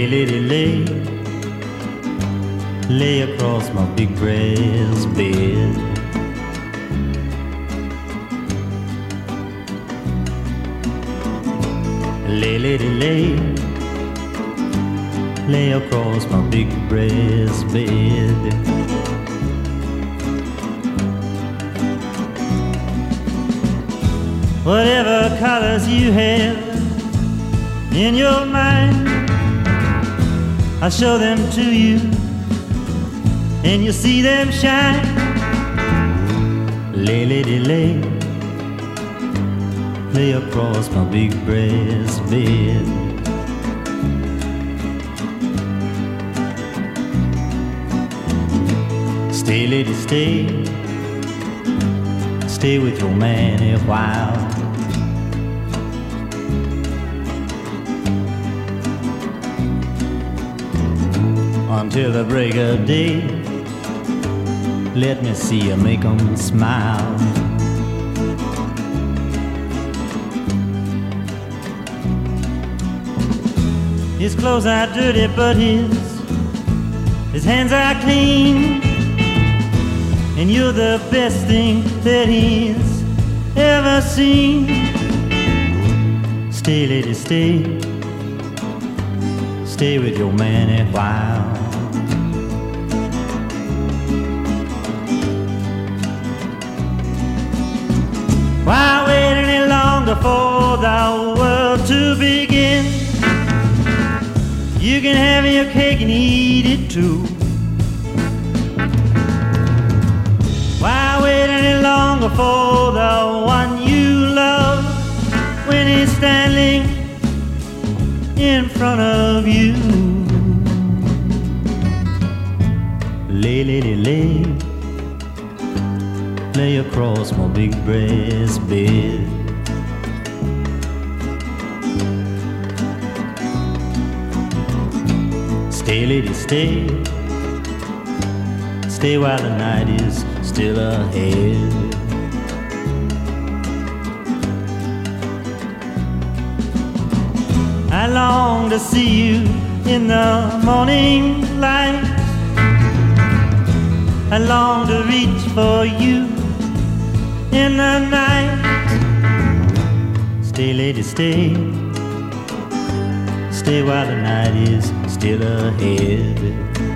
Lay, lady, lay, lay across my big brass bed. Lay, lady, lay, lay across my big brass bed. Whatever colors you have in your mind, I'll show them to you, and you'll see them shine. Lay, lady, lay, lay across my big brass bed. Stay, lady, stay, stay with your man a while. Until the break of day, let me see you make 'em smile. His clothes are dirty, but his hands are clean, and you're the best thing that he's ever seen. Stay, lady, stay, stay with your man a while. Why wait any longer for the world to begin? You can have your cake and eat it too. Why wait any longer for the one you love when he's standing in front of you? Lay, lady, lay, lay across my big brass bed. Stay, lady, stay, stay while the night is still ahead. I long to see you in the morning light. I long to reach for you in the night. Stay, lady, stay, stay while the night is still ahead.